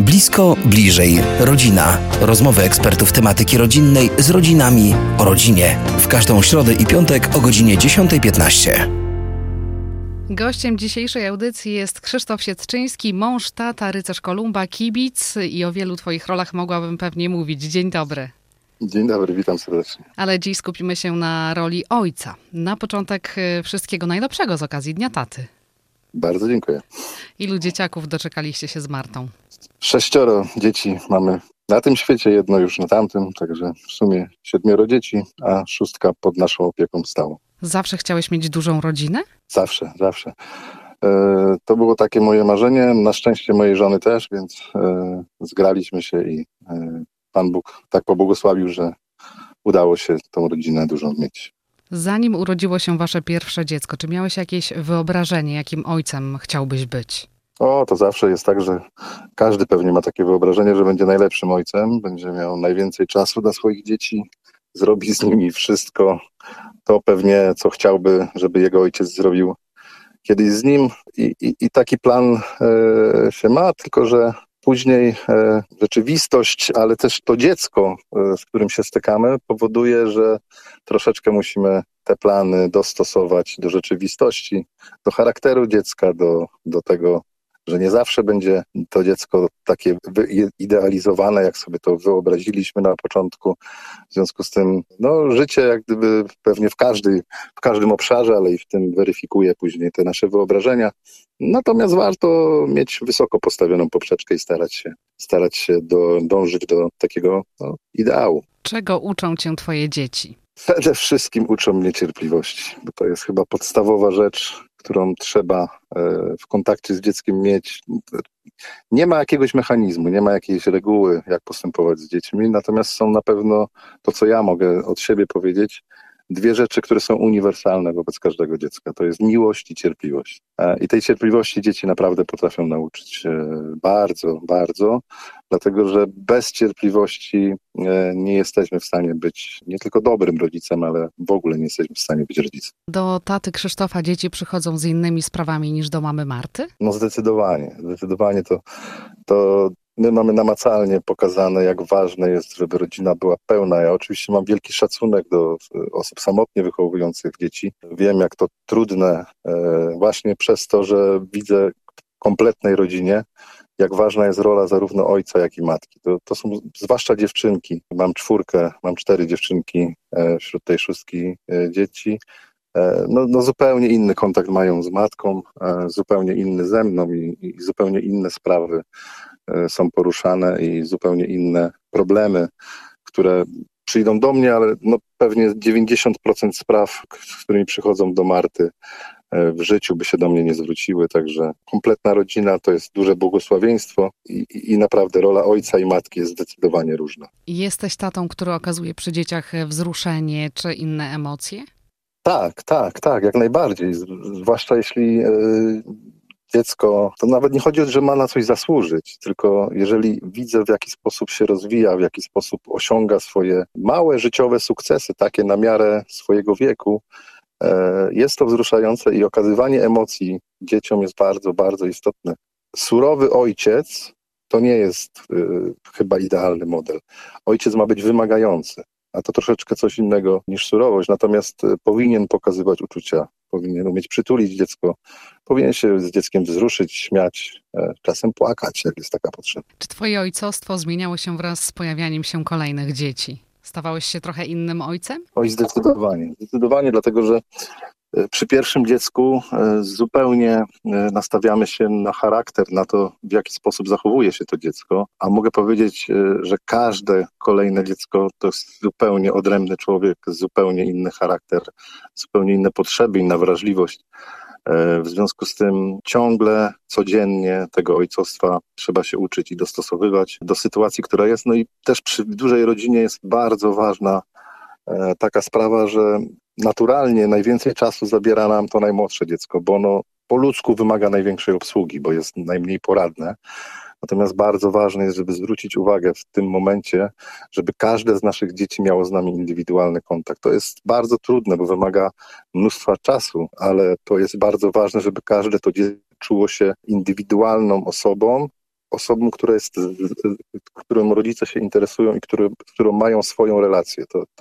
Blisko, bliżej. Rodzina. Rozmowy ekspertów tematyki rodzinnej z rodzinami o rodzinie. W każdą środę i piątek o godzinie 10:15. Gościem dzisiejszej audycji jest Krzysztof Sietczyński, mąż, tata, rycerz Kolumba, kibic i o wielu twoich rolach mogłabym pewnie mówić. Dzień dobry. Dzień dobry, witam serdecznie. Ale dziś skupimy się na roli ojca. Na początek wszystkiego najlepszego z okazji Dnia Taty. Bardzo dziękuję. Ilu dzieciaków doczekaliście się z Martą? 6 dzieci mamy na tym świecie, jedno już na tamtym, także w sumie 7 dzieci, a 6 pod naszą opieką stałą. Zawsze chciałeś mieć dużą rodzinę? Zawsze. To było takie moje marzenie, na szczęście mojej żony też, więc zgraliśmy się i Pan Bóg tak pobłogosławił, że udało się tą rodzinę dużą mieć. Zanim urodziło się wasze pierwsze dziecko, czy miałeś jakieś wyobrażenie, jakim ojcem chciałbyś być? To zawsze jest tak, że każdy pewnie ma takie wyobrażenie, że będzie najlepszym ojcem, będzie miał najwięcej czasu dla swoich dzieci, zrobi z nimi wszystko, to pewnie co chciałby, żeby jego ojciec zrobił kiedyś z nim i taki plan się ma, tylko że później rzeczywistość, ale też to dziecko, z którym się stykamy, powoduje, że troszeczkę musimy te plany dostosować do rzeczywistości, do charakteru dziecka, do tego, że nie zawsze będzie to dziecko takie wyidealizowane, jak sobie to wyobraziliśmy na początku. W związku z tym życie jak gdyby pewnie w każdym obszarze, ale i w tym weryfikuje później te nasze wyobrażenia. Natomiast warto mieć wysoko postawioną poprzeczkę i starać się dążyć do takiego ideału. Czego uczą cię twoje dzieci? Przede wszystkim uczą mnie cierpliwości, bo to jest chyba podstawowa rzecz, którą trzeba w kontakcie z dzieckiem mieć. Nie ma jakiegoś mechanizmu, nie ma jakiejś reguły, jak postępować z dziećmi, natomiast są na pewno, to co ja mogę od siebie powiedzieć, 2 rzeczy, które są uniwersalne wobec każdego dziecka. To jest miłość i cierpliwość. I tej cierpliwości dzieci naprawdę potrafią nauczyć się bardzo, bardzo, dlatego że bez cierpliwości nie jesteśmy w stanie być nie tylko dobrym rodzicem, ale w ogóle nie jesteśmy w stanie być rodzicem. Do taty Krzysztofa dzieci przychodzą z innymi sprawami niż do mamy Marty? Zdecydowanie to my mamy namacalnie pokazane, jak ważne jest, żeby rodzina była pełna. Ja oczywiście mam wielki szacunek do osób samotnie wychowujących dzieci. Wiem, jak to trudne właśnie przez to, że widzę w kompletnej rodzinie, jak ważna jest rola zarówno ojca, jak i matki. To są zwłaszcza dziewczynki. Mam 4 dziewczynki wśród tej 6 dzieci. Zupełnie inny kontakt mają z matką, zupełnie inny ze mną i zupełnie inne sprawy są poruszane i zupełnie inne problemy, które przyjdą do mnie, ale pewnie 90% spraw, z którymi przychodzą do Marty w życiu, by się do mnie nie zwróciły. Także kompletna rodzina to jest duże błogosławieństwo i naprawdę rola ojca i matki jest zdecydowanie różna. Jesteś tatą, który okazuje przy dzieciach wzruszenie czy inne emocje? Tak, jak najbardziej. Zwłaszcza jeśli dziecko, to nawet nie chodzi o to, że ma na coś zasłużyć, tylko jeżeli widzę, w jaki sposób się rozwija, w jaki sposób osiąga swoje małe życiowe sukcesy, takie na miarę swojego wieku, jest to wzruszające i okazywanie emocji dzieciom jest bardzo, bardzo istotne. Surowy ojciec to nie jest chyba idealny model. Ojciec ma być wymagający, a to troszeczkę coś innego niż surowość, natomiast powinien pokazywać uczucia, powinien umieć przytulić dziecko, powinien się z dzieckiem wzruszyć, śmiać, czasem płakać, jak jest taka potrzeba. Czy twoje ojcostwo zmieniało się wraz z pojawianiem się kolejnych dzieci? Stawałeś się trochę innym ojcem? Oj, zdecydowanie, dlatego że przy pierwszym dziecku zupełnie nastawiamy się na charakter, na to, w jaki sposób zachowuje się to dziecko, a mogę powiedzieć, że każde kolejne dziecko to jest zupełnie odrębny człowiek, zupełnie inny charakter, zupełnie inne potrzeby, inna wrażliwość. W związku z tym ciągle, codziennie tego ojcostwa trzeba się uczyć i dostosowywać do sytuacji, która jest. I też przy dużej rodzinie jest bardzo ważna taka sprawa, że naturalnie najwięcej czasu zabiera nam to najmłodsze dziecko, bo ono po ludzku wymaga największej obsługi, bo jest najmniej poradne. Natomiast bardzo ważne jest, żeby zwrócić uwagę w tym momencie, żeby każde z naszych dzieci miało z nami indywidualny kontakt. To jest bardzo trudne, bo wymaga mnóstwa czasu, ale to jest bardzo ważne, żeby każde to dziecko czuło się indywidualną osobą, osobą, którą rodzice się interesują i z którą mają swoją relację.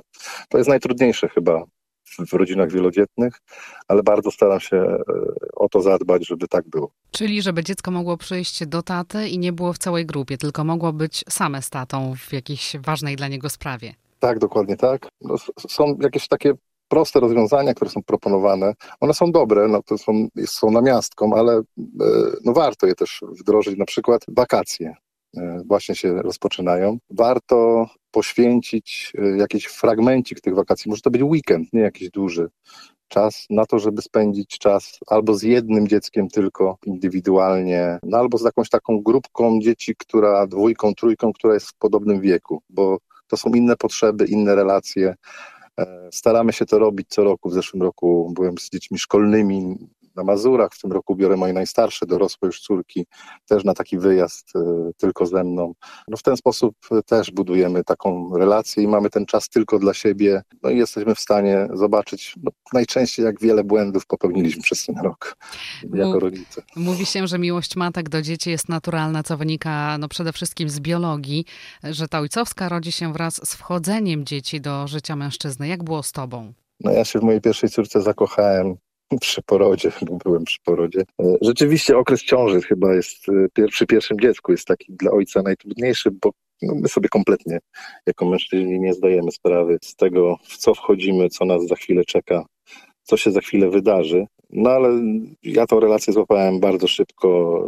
To jest najtrudniejsze chyba w rodzinach wielodzietnych, ale bardzo staram się o to zadbać, żeby tak było. Czyli żeby dziecko mogło przyjść do taty i nie było w całej grupie, tylko mogło być same z tatą w jakiejś ważnej dla niego sprawie. Tak, dokładnie tak. No, są jakieś takie proste rozwiązania, które są proponowane. One są dobre, no to są namiastką, ale no warto je też wdrożyć. Na przykład wakacje właśnie się rozpoczynają. Warto poświęcić jakiś fragmencik tych wakacji. Może to być weekend, nie jakiś duży czas na to, żeby spędzić czas albo z jednym dzieckiem tylko indywidualnie, no albo z jakąś taką grupką dzieci, dwójką, trójką, która jest w podobnym wieku, bo to są inne potrzeby, inne relacje. Staramy się to robić co roku. W zeszłym roku byłem z dziećmi szkolnymi na Mazurach, w tym roku biorę moje najstarsze, dorosłe już córki, też na taki wyjazd tylko ze mną. No w ten sposób też budujemy taką relację i mamy ten czas tylko dla siebie, no i jesteśmy w stanie zobaczyć najczęściej, jak wiele błędów popełniliśmy przez ten rok jako rodzice. Mówi się, że miłość matek do dzieci jest naturalna, co wynika przede wszystkim z biologii, że ta ojcowska rodzi się wraz z wchodzeniem dzieci do życia mężczyzny. Jak było z tobą? No ja się w mojej pierwszej córce zakochałem przy porodzie, bo byłem przy porodzie. Rzeczywiście okres ciąży chyba jest przy pierwszym dziecku jest taki dla ojca najtrudniejszy, bo my sobie kompletnie jako mężczyźni nie zdajemy sprawy z tego, w co wchodzimy, co nas za chwilę czeka, co się za chwilę wydarzy. No ale ja tą relację złapałem bardzo szybko,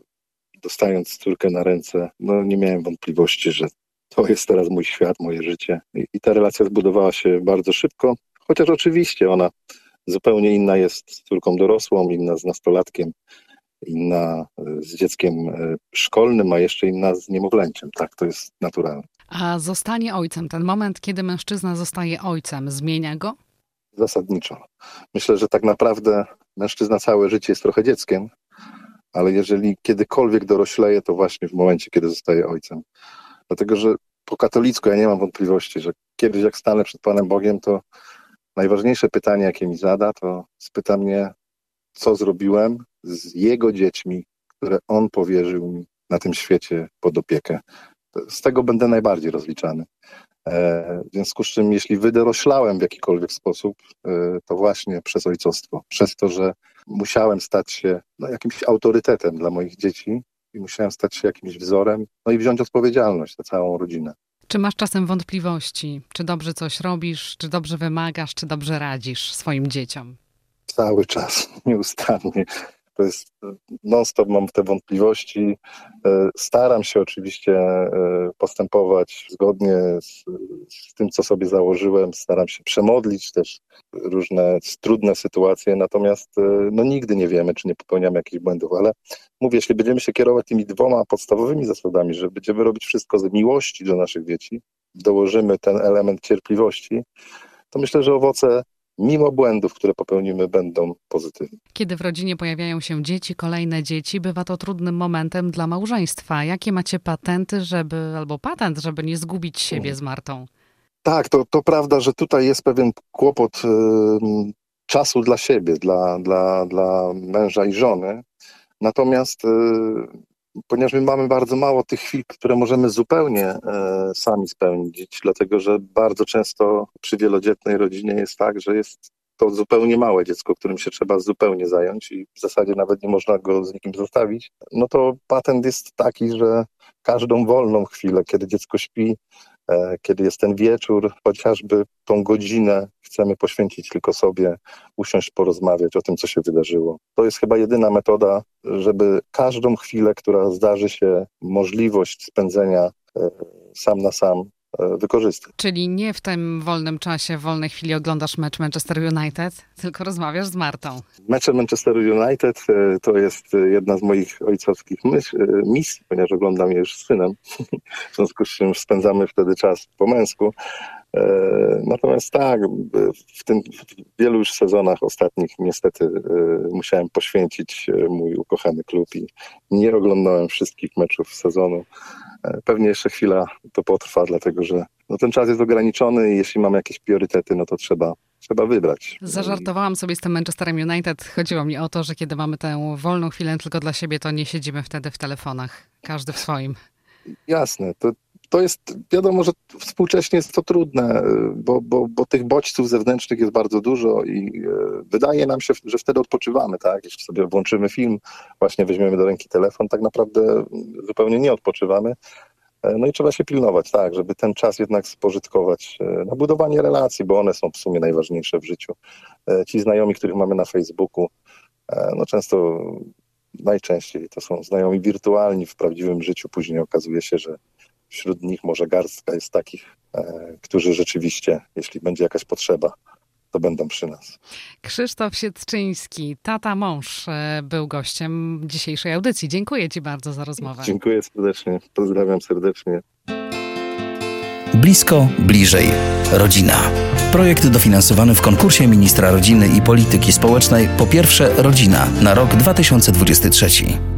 dostając córkę na ręce. No nie miałem wątpliwości, że to jest teraz mój świat, moje życie. I ta relacja zbudowała się bardzo szybko, chociaż oczywiście ona zupełnie inna jest z córką dorosłą, inna z nastolatkiem, inna z dzieckiem szkolnym, a jeszcze inna z niemowlęciem. Tak, to jest naturalne. A zostanie ojcem, ten moment, kiedy mężczyzna zostaje ojcem, zmienia go? Zasadniczo. Myślę, że tak naprawdę mężczyzna całe życie jest trochę dzieckiem, ale jeżeli kiedykolwiek dorośleje, to właśnie w momencie, kiedy zostaje ojcem. Dlatego, że po katolicku ja nie mam wątpliwości, że kiedyś jak stanę przed Panem Bogiem, to najważniejsze pytanie, jakie mi zada, to spyta mnie, co zrobiłem z Jego dziećmi, które On powierzył mi na tym świecie pod opiekę. Z tego będę najbardziej rozliczany. W związku z czym, jeśli wydoroślałem w jakikolwiek sposób, to właśnie przez ojcostwo. Przez to, że musiałem stać się jakimś autorytetem dla moich dzieci i musiałem stać się jakimś wzorem, no i wziąć odpowiedzialność za całą rodzinę. Czy masz czasem wątpliwości? Czy dobrze coś robisz? Czy dobrze wymagasz? Czy dobrze radzisz swoim dzieciom? Cały czas, nieustannie. To jest non-stop mam te wątpliwości. Staram się oczywiście postępować zgodnie z tym, co sobie założyłem. Staram się przemodlić też różne trudne sytuacje, natomiast nigdy nie wiemy, czy nie popełniamy jakichś błędów, ale mówię, jeśli będziemy się kierować tymi dwoma podstawowymi zasadami, że będziemy robić wszystko z miłości do naszych dzieci, dołożymy ten element cierpliwości, to myślę, że owoce mimo błędów, które popełnimy, będą pozytywne. Kiedy w rodzinie pojawiają się dzieci, kolejne dzieci, bywa to trudnym momentem dla małżeństwa. Jakie macie patent, żeby nie zgubić siebie z Martą? Tak, to prawda, że tutaj jest pewien kłopot czasu dla siebie, dla męża i żony. Natomiast ponieważ my mamy bardzo mało tych chwil, które możemy zupełnie sami spędzić, dlatego że bardzo często przy wielodzietnej rodzinie jest tak, że jest to zupełnie małe dziecko, którym się trzeba zupełnie zająć i w zasadzie nawet nie można go z nikim zostawić, no to patent jest taki, że każdą wolną chwilę, kiedy dziecko śpi, kiedy jest ten wieczór, chociażby tą godzinę chcemy poświęcić tylko sobie, usiąść, porozmawiać o tym, co się wydarzyło. To jest chyba jedyna metoda, żeby każdą chwilę, która zdarzy się, możliwość spędzenia sam na sam wykorzystać. Czyli nie w tym wolnym czasie, w wolnej chwili oglądasz mecz Manchester United, tylko rozmawiasz z Martą. Mecze Manchesteru United to jest jedna z moich ojcowskich misji, ponieważ oglądam je już z synem. W związku z czym spędzamy wtedy czas po męsku. Natomiast tak, w wielu już sezonach ostatnich niestety musiałem poświęcić mój ukochany klub i nie oglądałem wszystkich meczów sezonu. Pewnie jeszcze chwila to potrwa, dlatego że ten czas jest ograniczony i jeśli mamy jakieś priorytety, no to trzeba wybrać. Zażartowałam sobie z tym Manchesterem United. Chodziło mi o to, że kiedy mamy tę wolną chwilę tylko dla siebie, to nie siedzimy wtedy w telefonach. każdy w swoim. Jasne, to jest, wiadomo, że współcześnie jest to trudne, bo tych bodźców zewnętrznych jest bardzo dużo i wydaje nam się, że wtedy odpoczywamy, tak? Jeśli sobie włączymy film, właśnie weźmiemy do ręki telefon, tak naprawdę zupełnie nie odpoczywamy. No i trzeba się pilnować, tak, żeby ten czas jednak spożytkować na budowanie relacji, bo one są w sumie najważniejsze w życiu. Ci znajomi, których mamy na Facebooku, no najczęściej to są znajomi wirtualni, w prawdziwym życiu później okazuje się, że wśród nich może garstka jest takich, którzy rzeczywiście, jeśli będzie jakaś potrzeba, to będą przy nas. Krzysztof Sietczyński, tata mąż, był gościem dzisiejszej audycji. Dziękuję Ci bardzo za rozmowę. Dziękuję serdecznie, pozdrawiam serdecznie. Blisko, bliżej. Rodzina. Projekt dofinansowany w konkursie Ministra Rodziny i Polityki Społecznej Po pierwsze Rodzina na rok 2023.